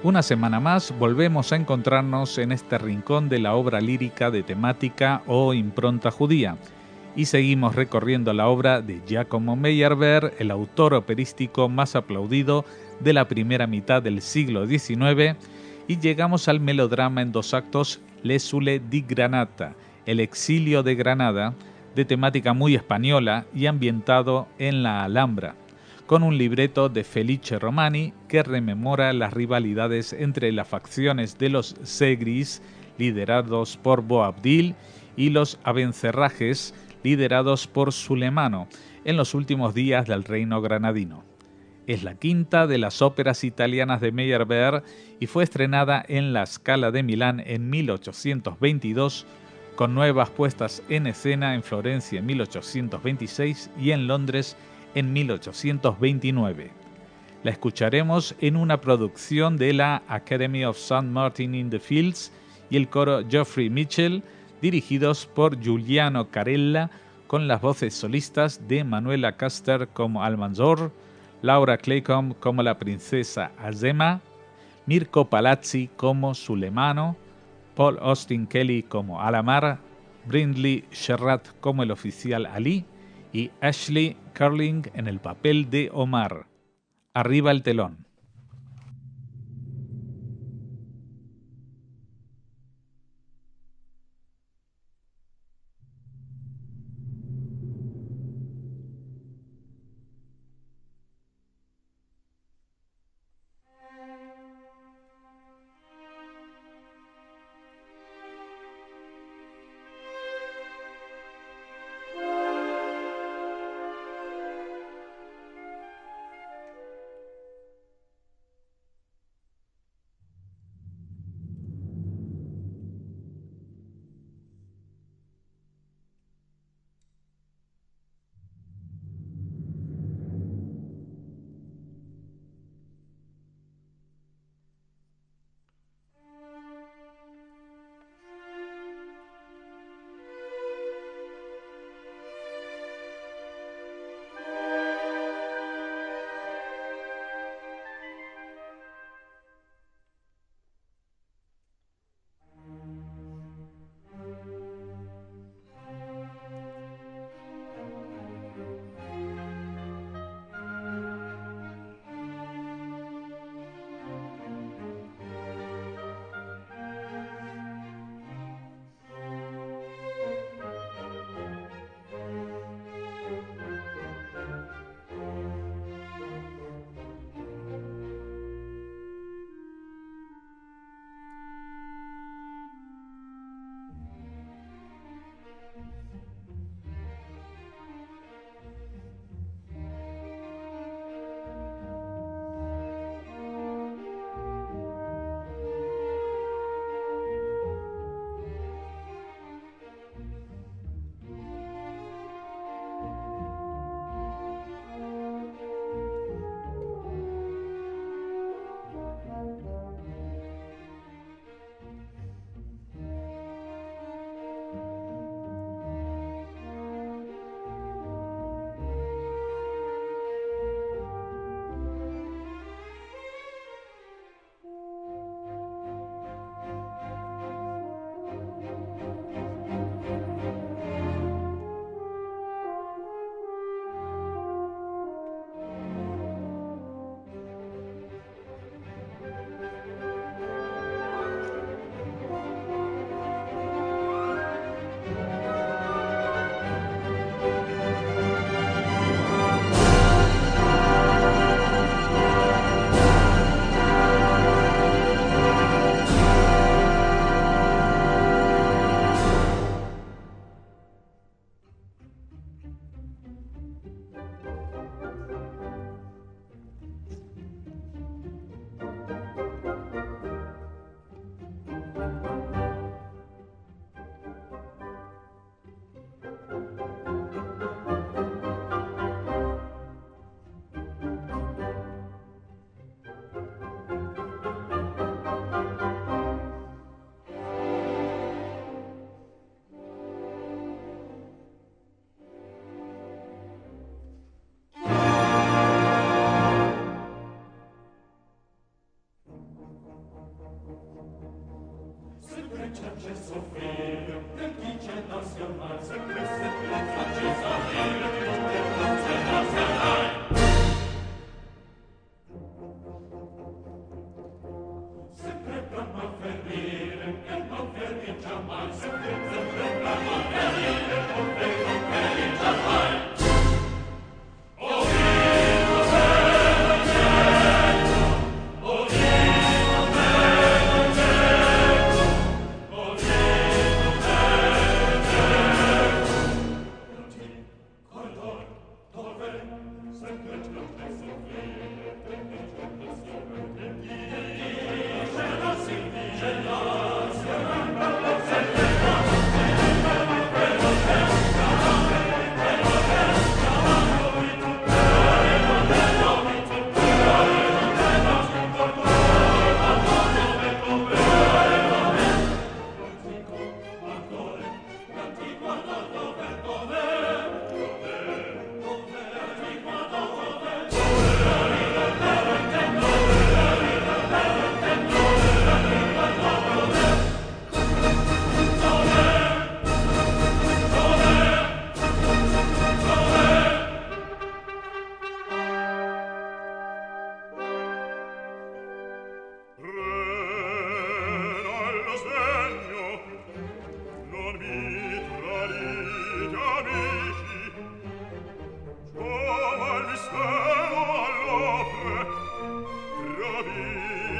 Una semana más volvemos a encontrarnos en este rincón de la obra lírica de temática o impronta judía y seguimos recorriendo la obra de Giacomo Meyerbeer, el autor operístico más aplaudido de la primera mitad del siglo XIX, y llegamos al melodrama en dos actos L'esule di Granata, el exilio de Granada, de temática muy española y ambientado en la Alhambra, con un libreto de Felice Romani que rememora las rivalidades entre las facciones de los Segris, liderados por Boabdil, y los Abencerrajes, liderados por Sulemano, en los últimos días del reino granadino. Es la quinta de las óperas italianas de Meyerbeer y fue estrenada en la Scala de Milán en 1822, con nuevas puestas en escena en Florencia en 1826 y en Londres en 1829. La escucharemos en una producción de la Academy of St. Martin in the Fields y el coro Geoffrey Mitchell, dirigidos por Giuliano Carella, con las voces solistas de Manuela Custer como Almanzor, Laura Claycomb como la princesa Azema, Mirko Palazzi como Sulemano, Paul Austin Kelly como Alamar, Brindley Sherratt como el oficial Ali y Ashley Curling en el papel de Omar. Arriba el telón.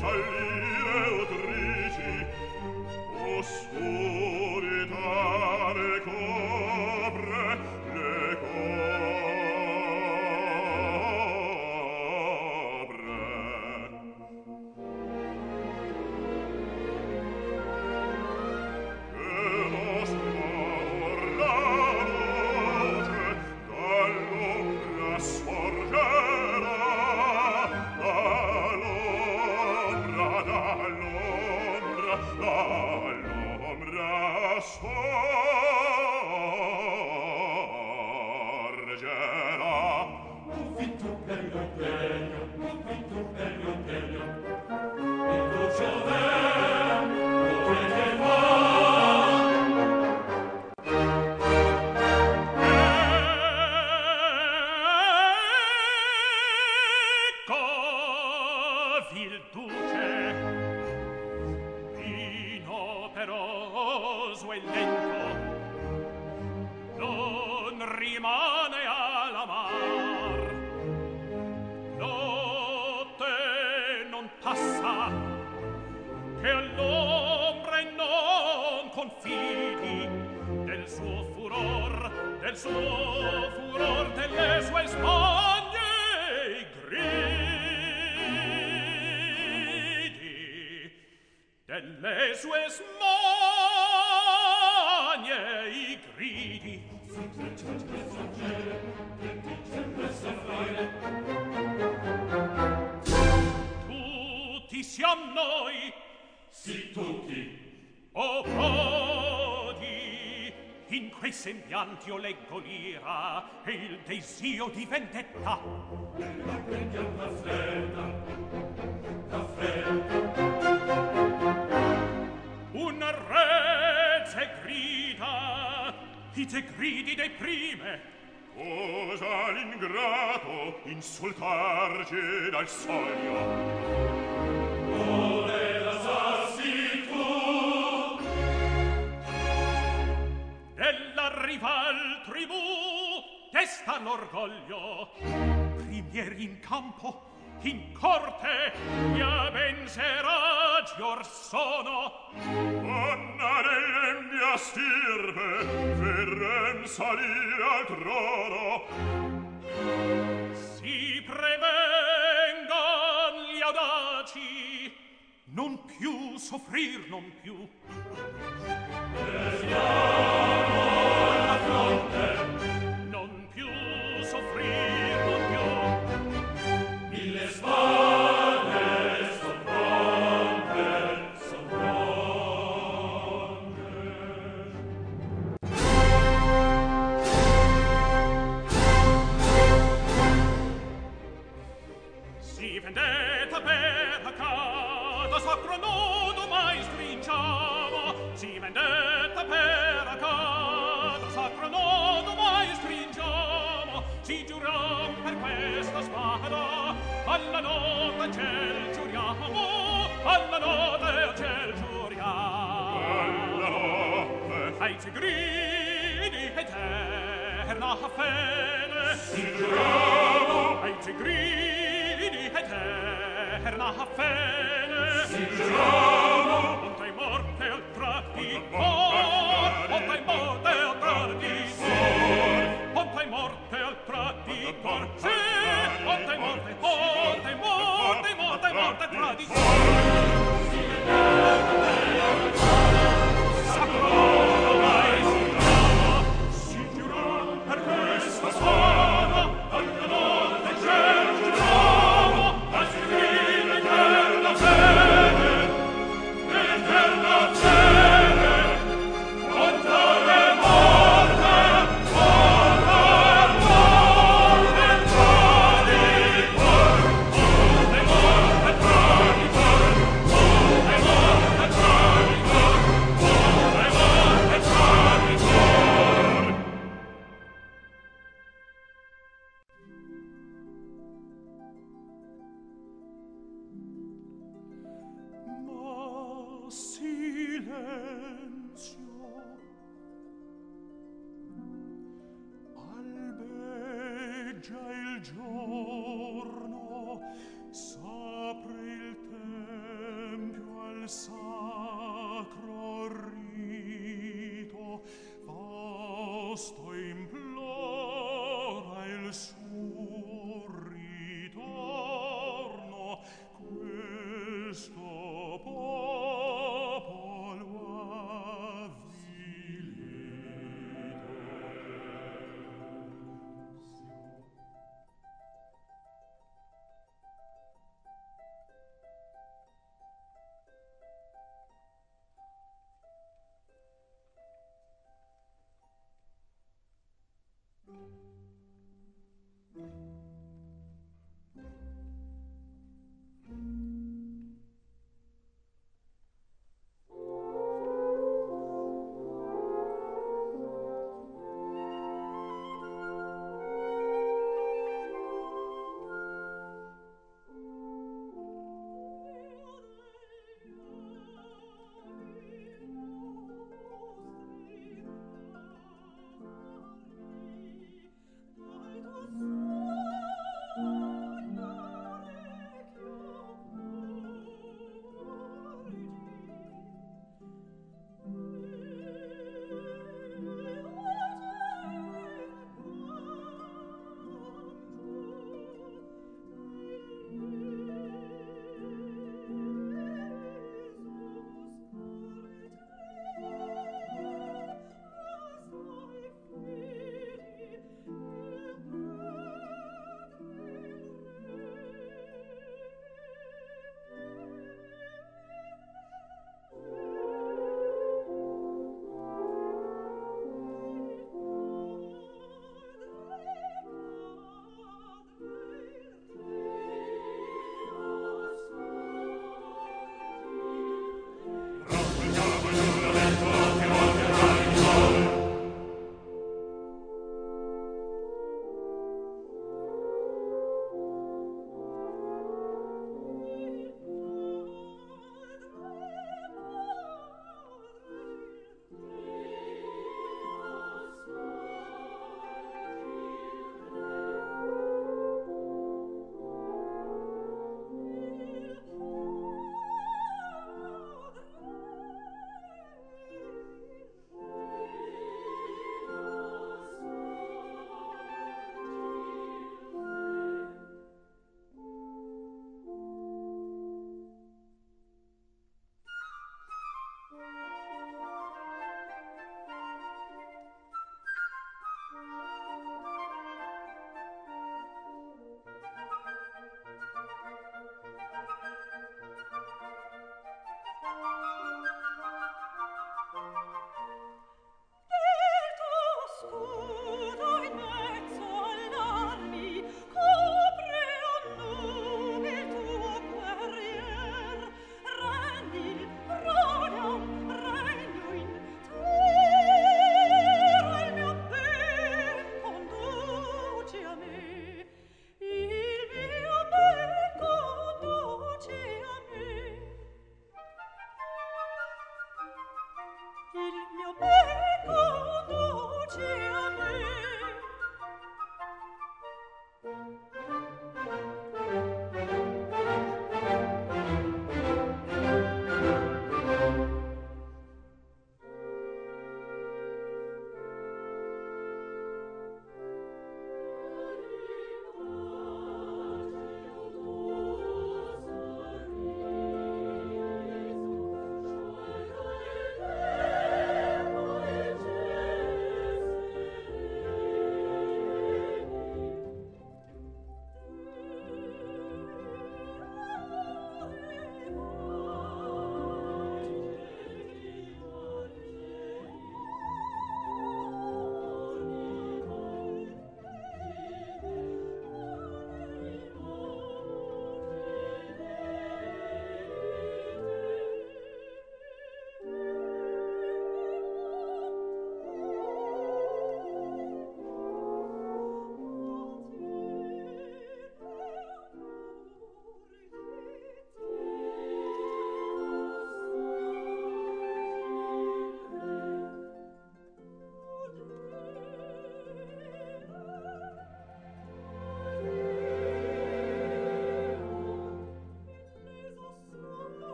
Io leggo l'ira e il desio di vendetta. La prendiam la fredda. Un reze grida, i te gridi dei prime. Osa l'ingrato insultarci dal soglio. Ove la sassi tu della rival tribù desta l'orgoglio. Primieri in campo, in corte, mia ben seragi or sono. Anna delle mia stirpe verrem salire al trono. Si prevengan gli audaci, non più soffrir, non più. La fronte, non più soffrir, non più. Mille spalle son pronte, son pronte. Si vendetta per accada, sacro nodo mai stringiamo. Si vendetta per accada, sacro nodo mai stringiamo. Si giuram per questa spada, alla notte al ciel giuriamo, alla notte al ciel giuriamo. Alla notte ai gridi eterna fede, si giuriamo. Ai gridi eterna fede, si giuriamo. Ontai morte al traditor, ontai morte al traditor, ontai morte al traditor, sì, ontai morte, ontai morte, morte, morte al traditor. Sacro mai si giurò per questa spada, alla notte ciel giurò, a scrivere eterna fede, eterna fede, contro le morte, contro le morte traditor, le morte traditor, le morte traditor, le morte traditor. Ma silenzio, albeggia il giorno, s'apre il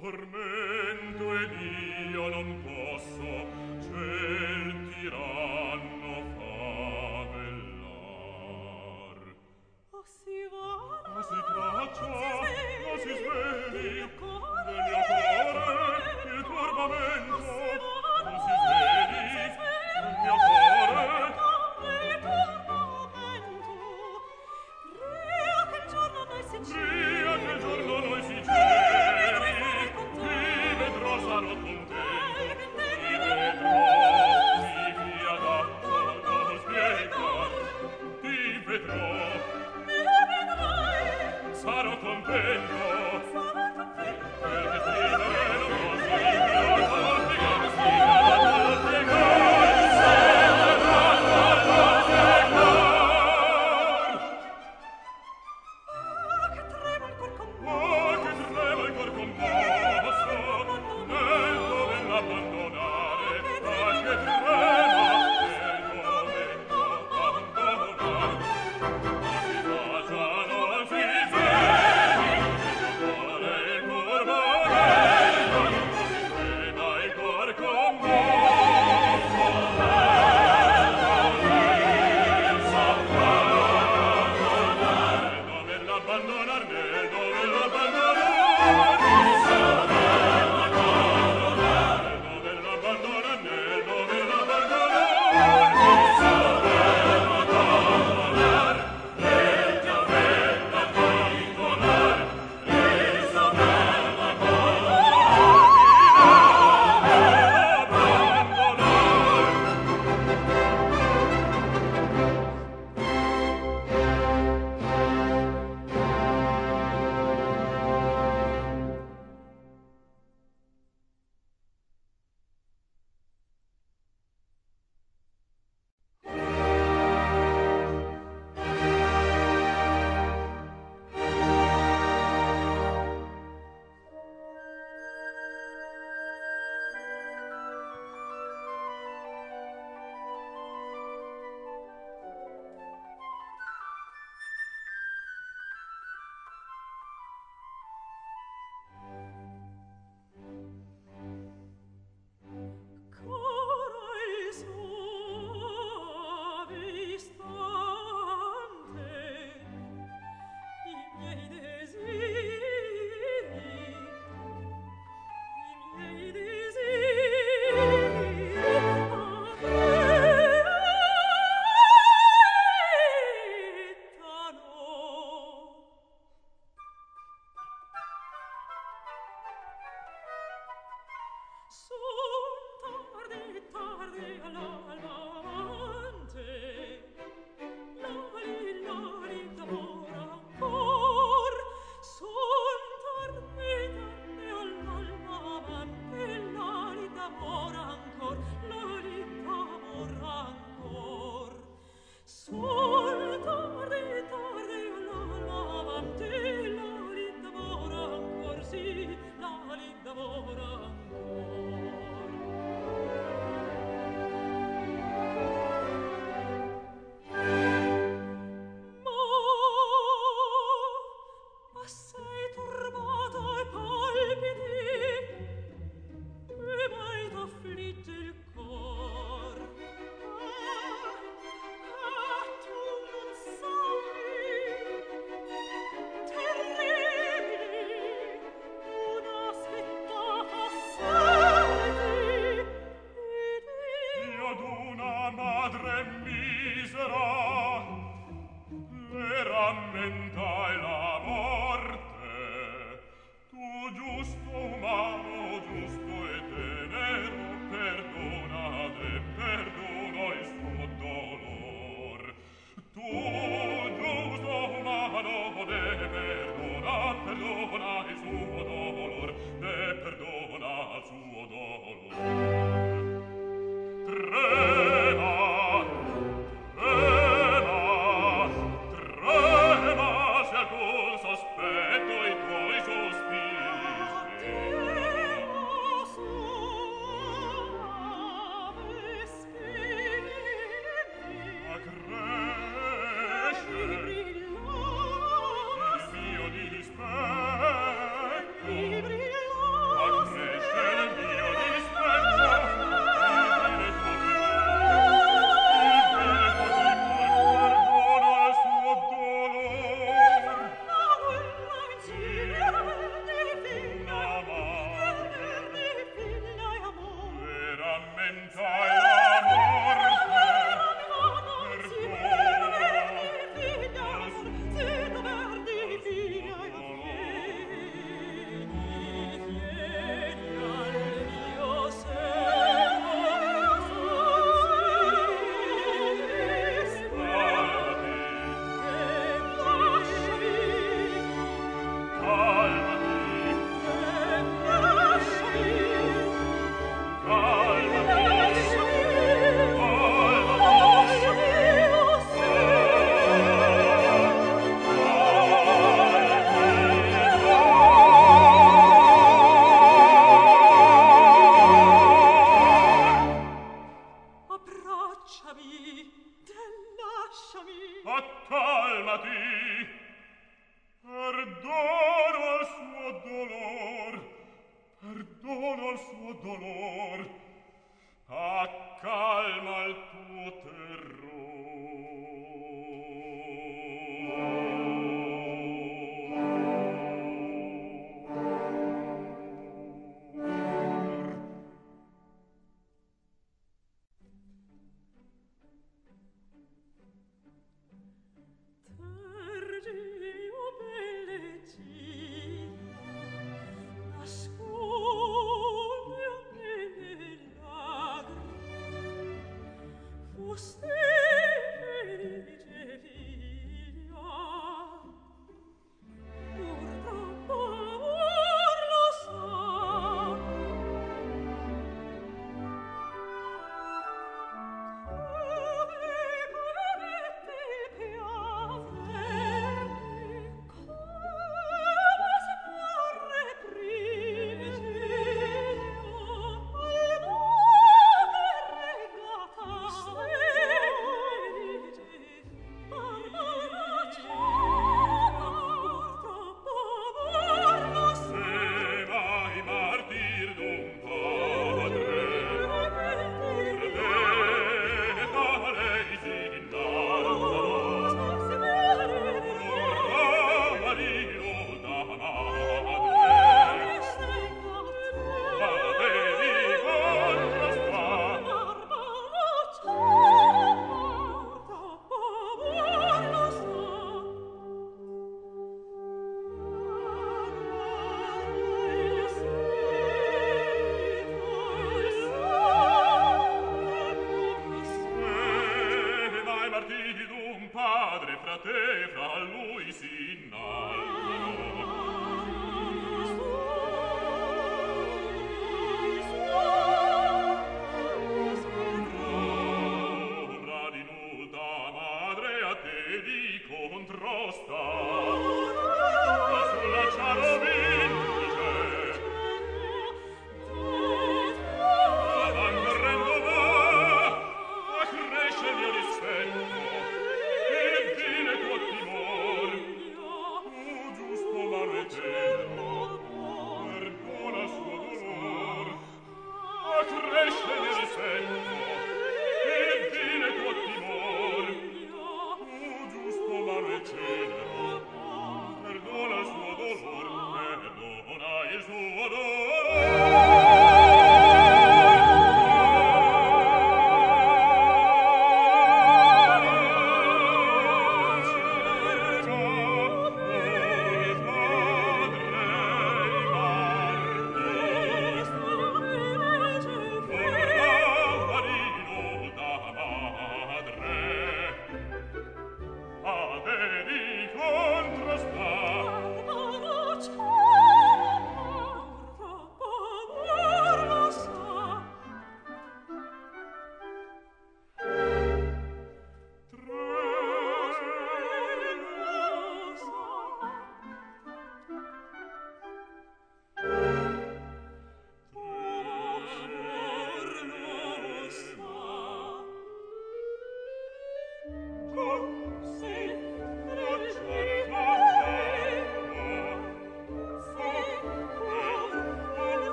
tormento ed io non posso ciel tiranno favellar. Oh, si va, Ma si traccia, ma si sveli del mio cuore, del mio cuore il turbamento. Ma si sveli del mio cuore il turbamento. Pria che il giorno noi si Pria che il giorno noi si celi, vi vedrò, sarò contento, vi vedrò, mi fia adatto non spiegar, ti vedrò, sarò contento, quel che scrivere non posso spiegare, che trema il cor commosso, oh, che trema il cor commosso, nel doverl'abbandonare, ah, che trema nel doverl'abbandonare. Non si faccia, non si svegli, il mio cuore è il turbamento, non si trema il cor commosso, nel doverl'abbandonar, nel doverl'abbandonar, nel perdono al suo dolor, accalma il tuo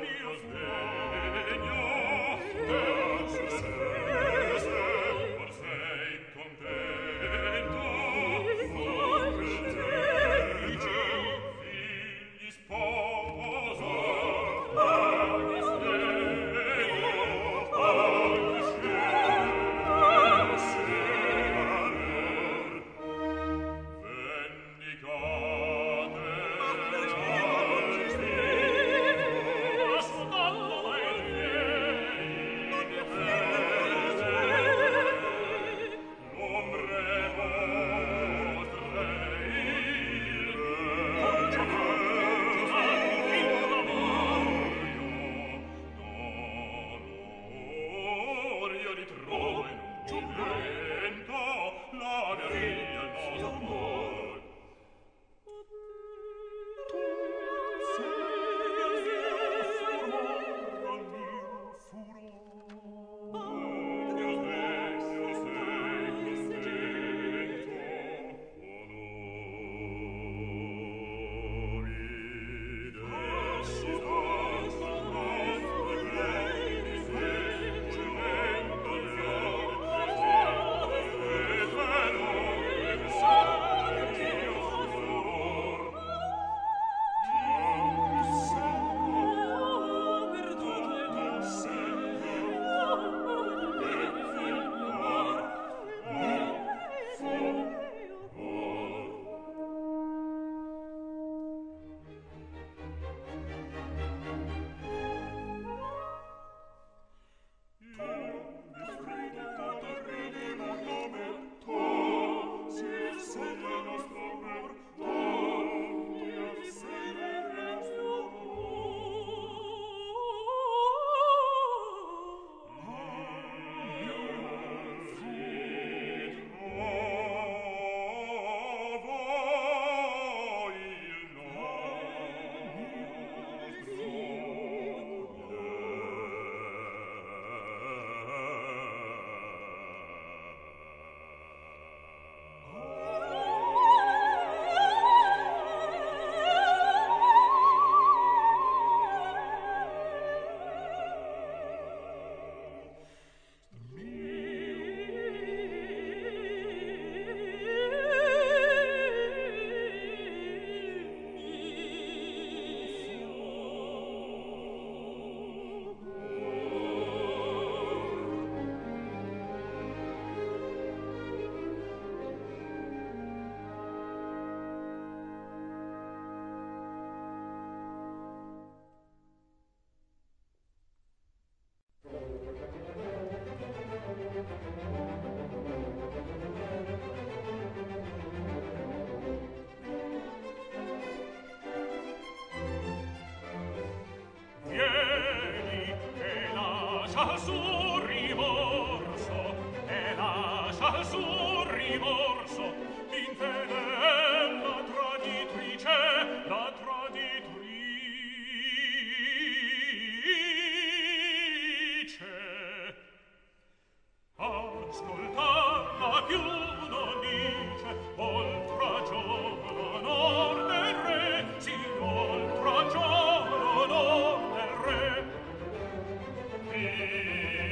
Sì.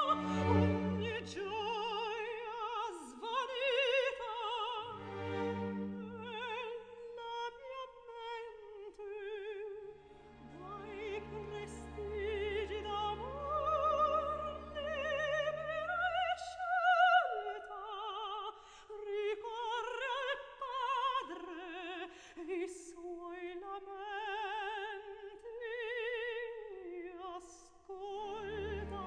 ogni gioia svanita la mia mente dai prestigi d'amor libera e scelta ricorre al padre e i suoi lamenti ascolta.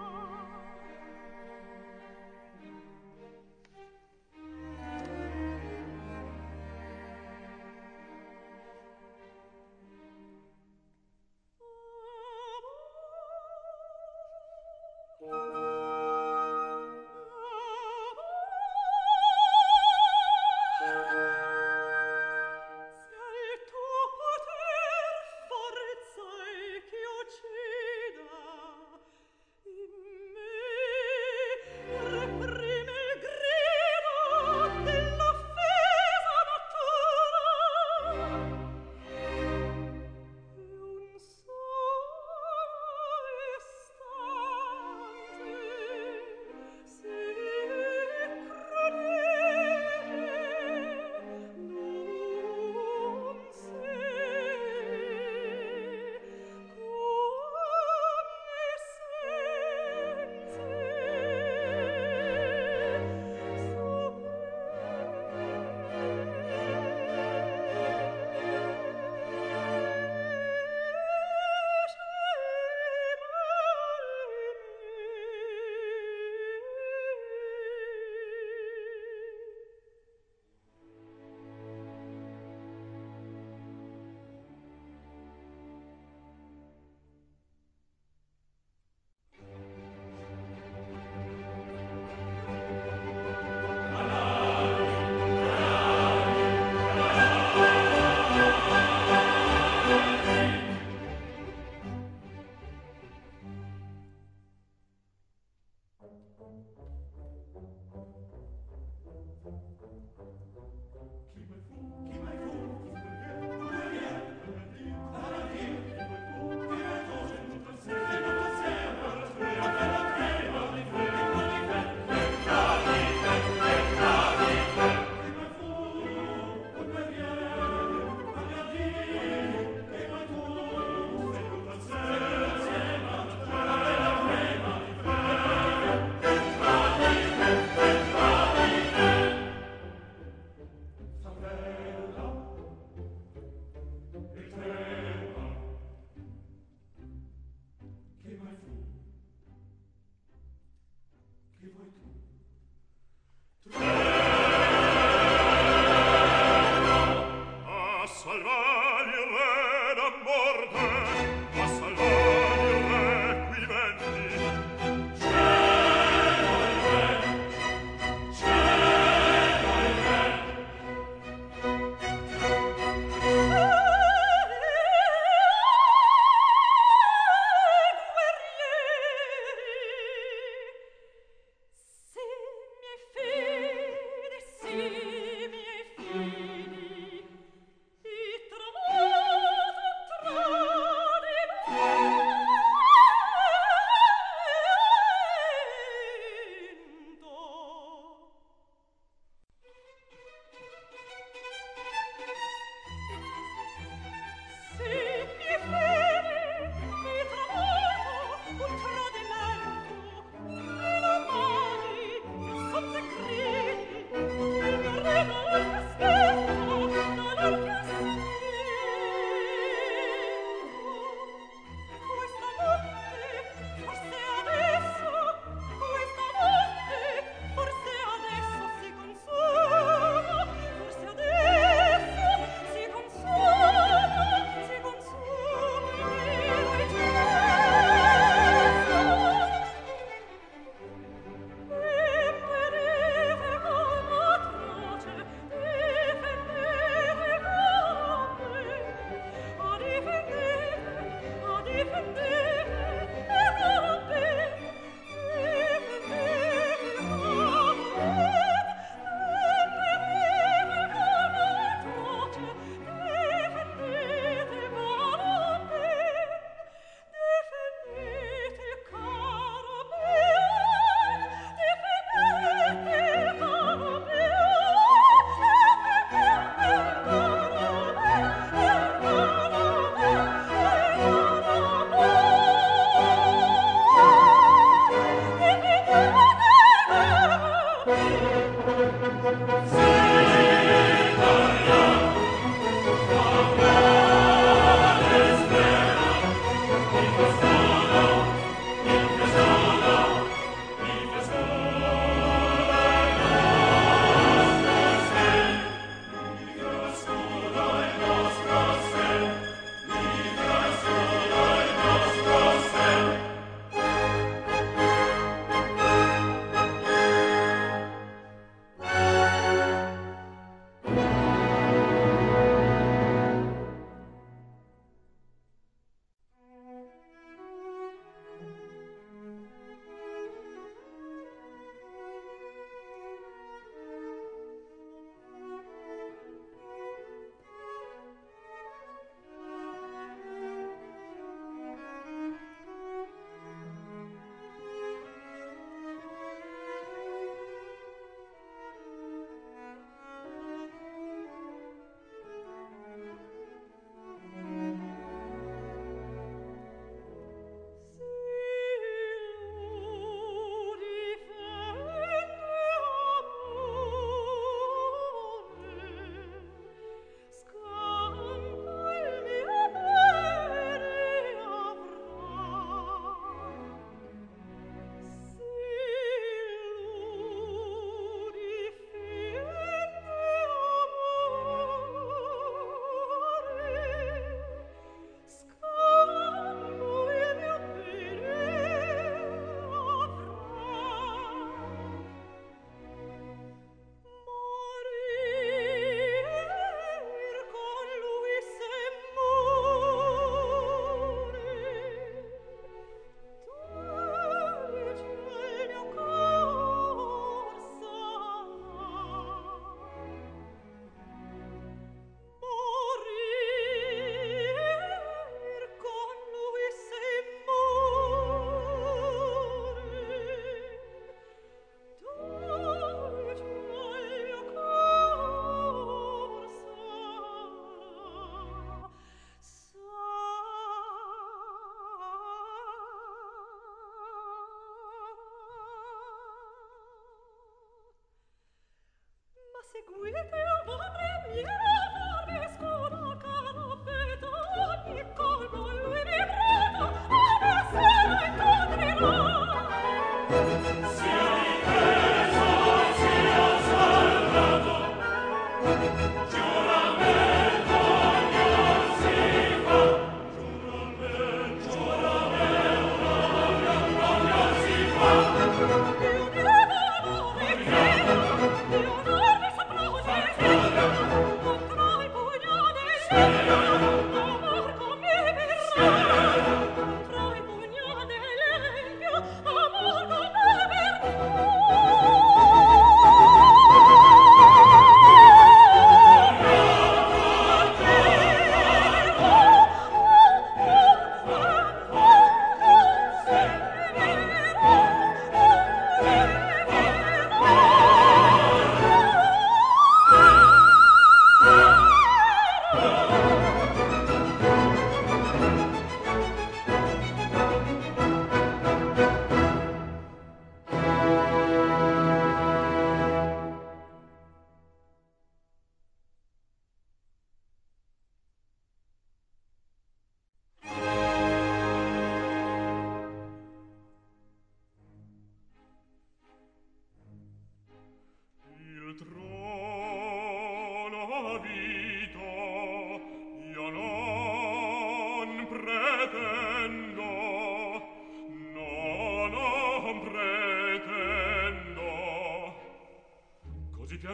Se il tuo poter forza è che uccida in me reprime il grido dell'offesa natura e un solo istante si miei figli, i tramonto tra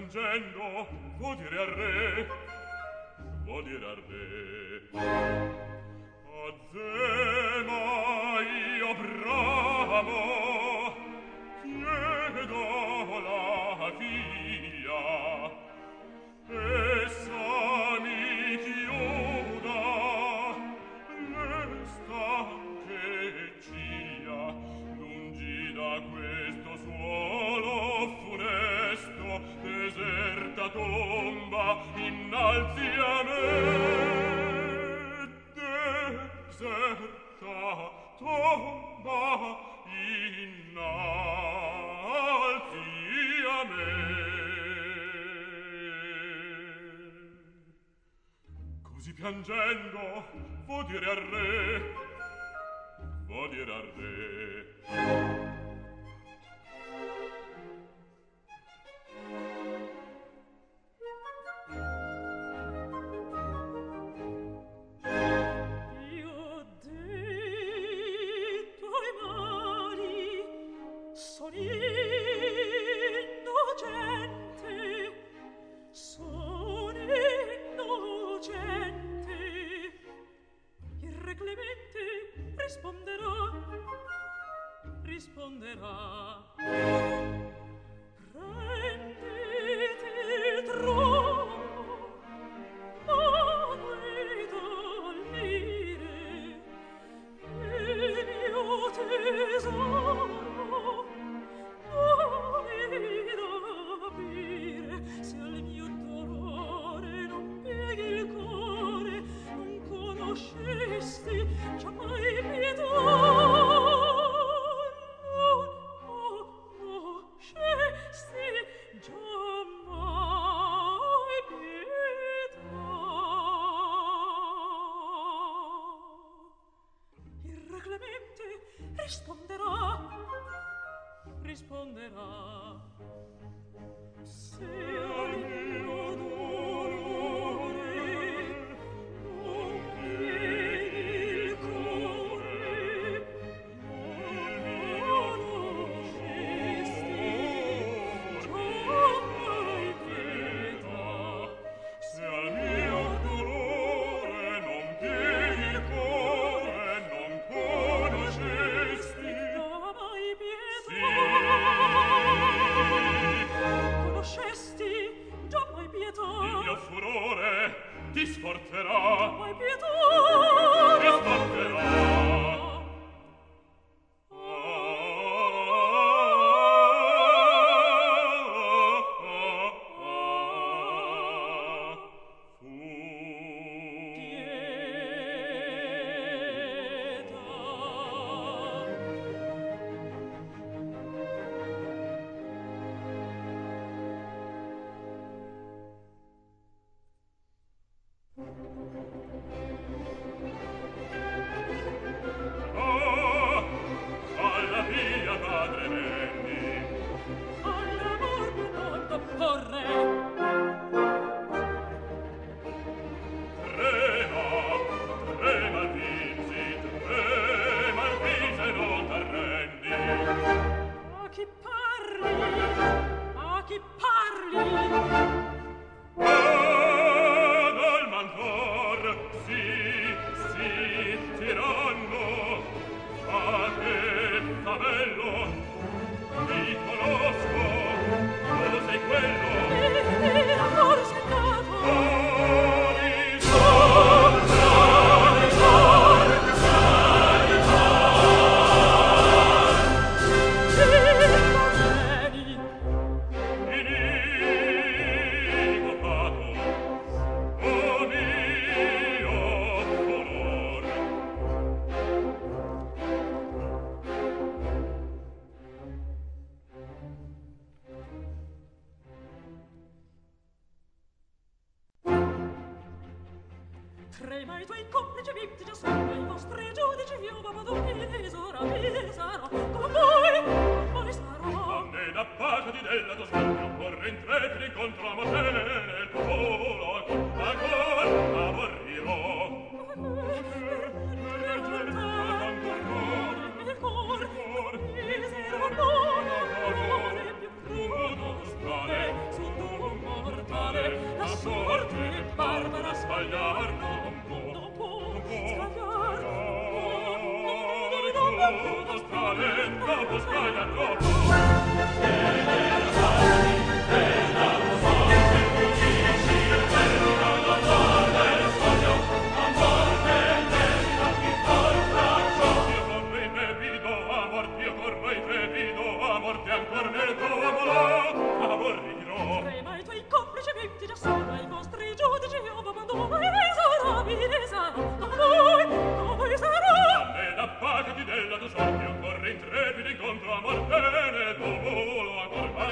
piangendo vuol dire al re, vuol dire al re. Azema io bramo, chiedo la figlia, essa mi chiuda le stanche ciglia, lungi da questo suolo funesto, deserta tomba innalzi a me, deserta tomba innalzi a me. Così piangendo vuol dire al re, vuol dire al re. Risponderà. Prendete il trono, mano ed allire, il mio tesoro, dovete aprire, se al mio dolore non pieghi il cuore, non conoscesti già mai pietà. Risponderà. Se al mio dolore non pieghi il cuore, non conoscesti già mai pietà. Se al mio dolore non pieghi il cuore, non conoscesti già mai pietà. Conoscesti già mai pietà. Il mio furore ti sforterà, Mai pietà. ti sforterà. Alla via madre vendi, All'amor non t'opporre. trema, trema il viso, trema il viso e non t'arrendi. A chi parli? A chi parli? Dal mantor, sì, sì, tiranno, a te, favello, ti conosco, tu sei quello. Era forse nato. Trema i tuoi complici vitti, già sono i vostri giudici, io vado mi sarò, con voi sarò. Ne da parte della tua scoppio, corre intrepidi incontro a Mosene, nel tuo volo, ancora morirò. Il cor, misero, non più crudo, stare su tu Della tua sorte occorre intrepidi contro amor bene, tuo volo ancor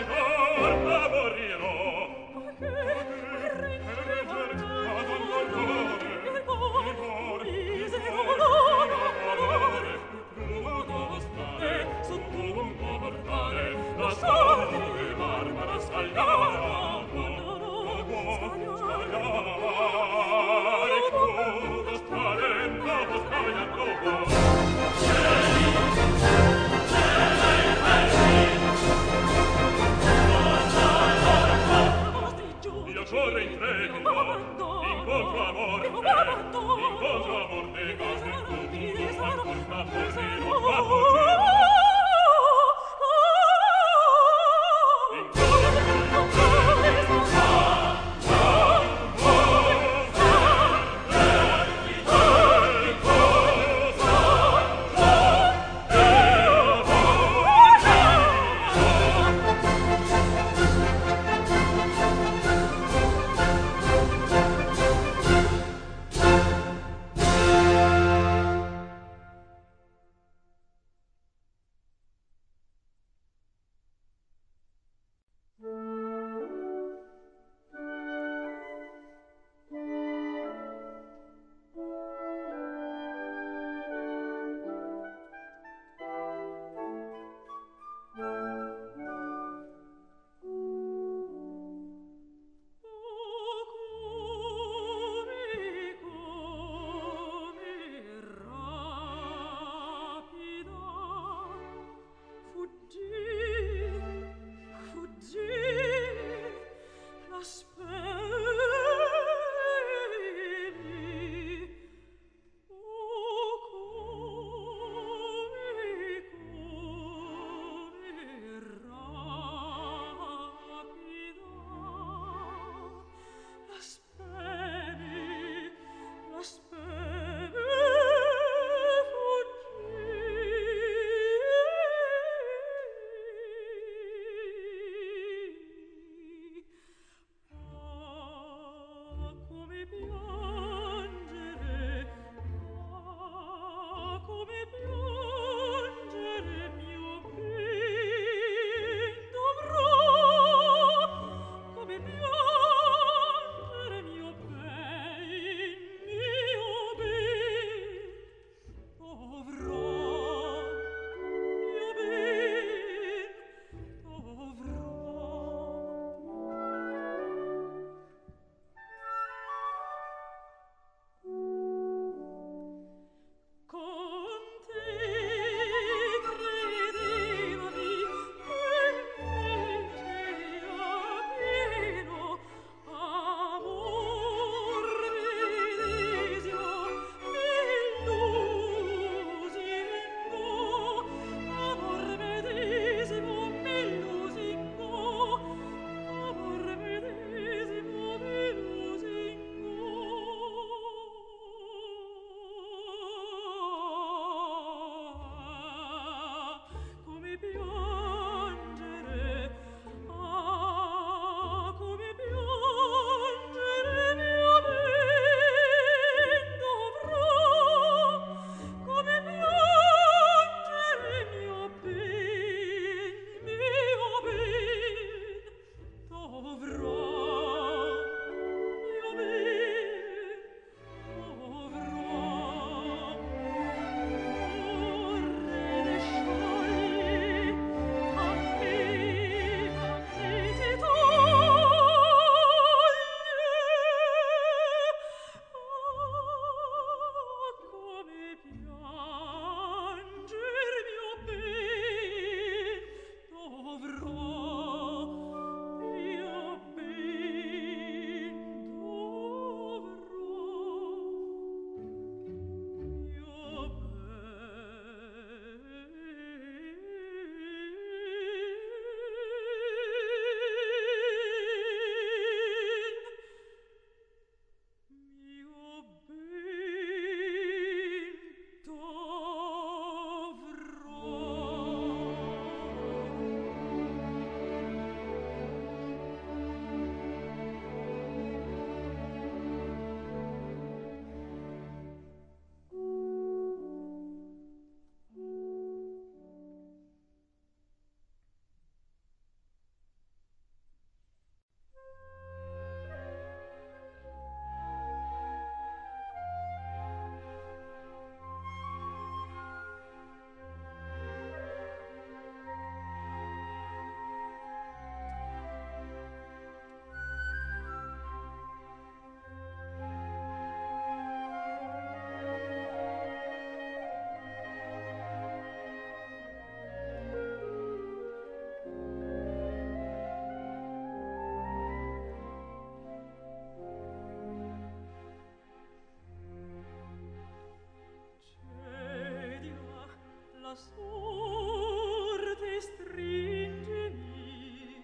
sorte stringemi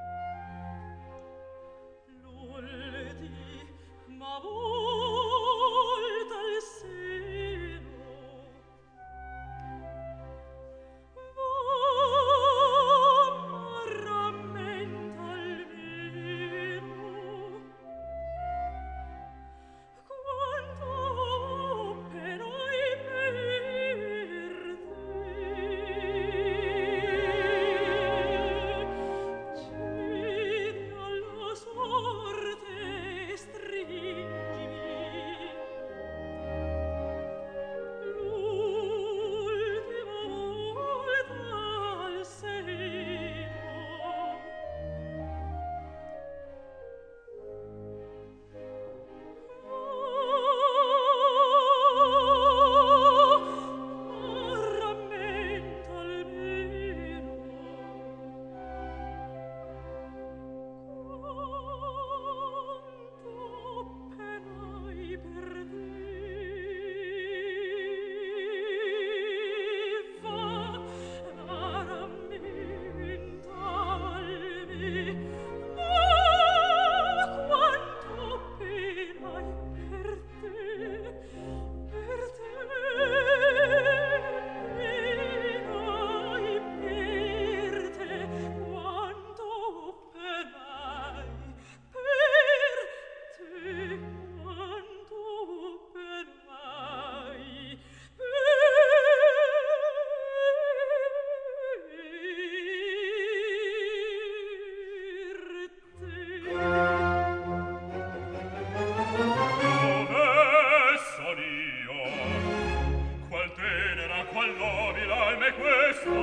l'ultima volta al seno ma rammenta almeno quanto perai per te. Cedi alla sorte, stringimi l'ultima volta al seno. Rammenta almeno quanto perai per te. Va, rammenta almeno quanto perai per te, per te. Perai per te, quanto perai per te, quanto perai Dove son io? Qual tenera, qual nobile alme questa?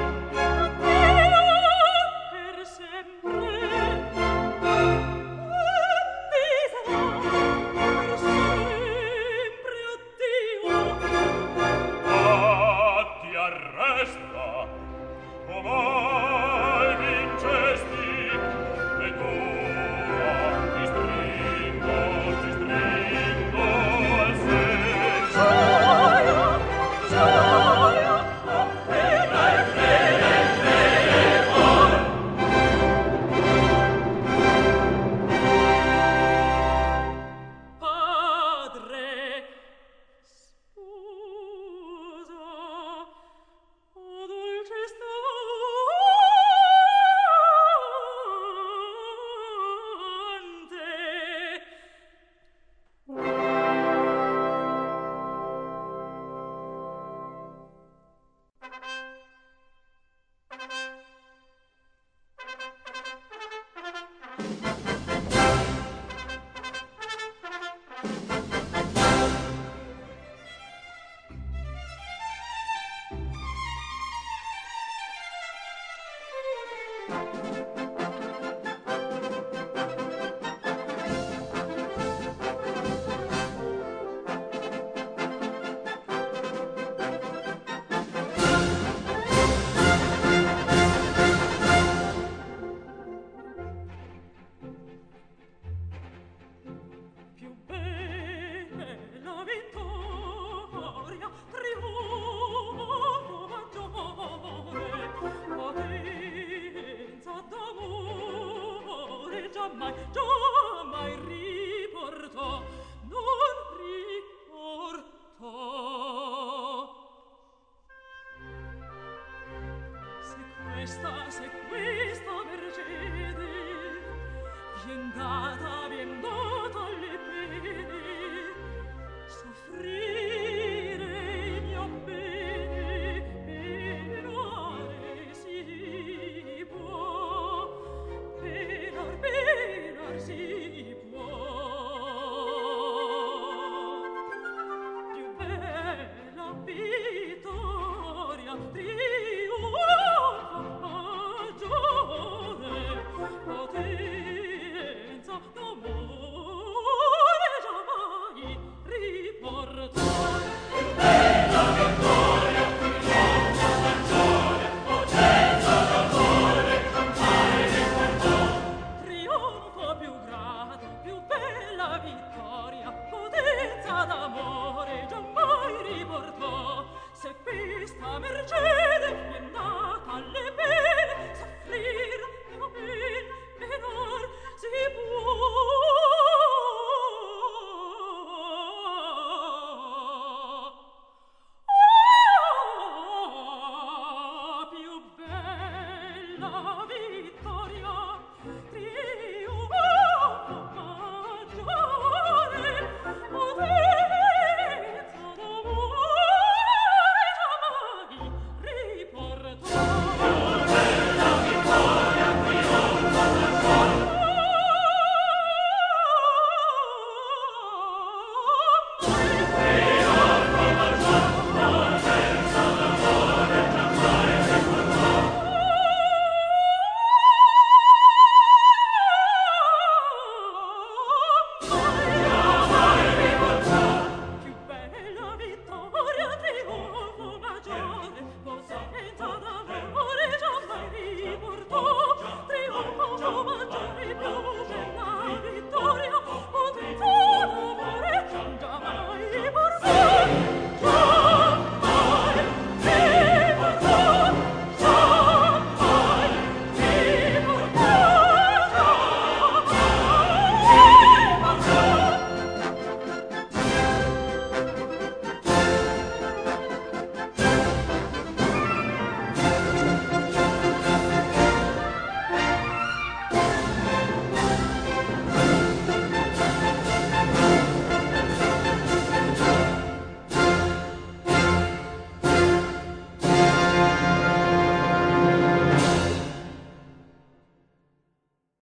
per sempre. Per sempre, addio. Ah, ti arresta, o mai vincesti, e tu ti stringo al seno. Gioia, gioia, appena padre, sposa, o dolce più bella vittoria, trionfo maggiore, potenza d'amore, giammai riportò, non riportò. Se questa mercede vien data alle pene, soffrire il mio bene, penare si può, penar si può. Più bella vittoria,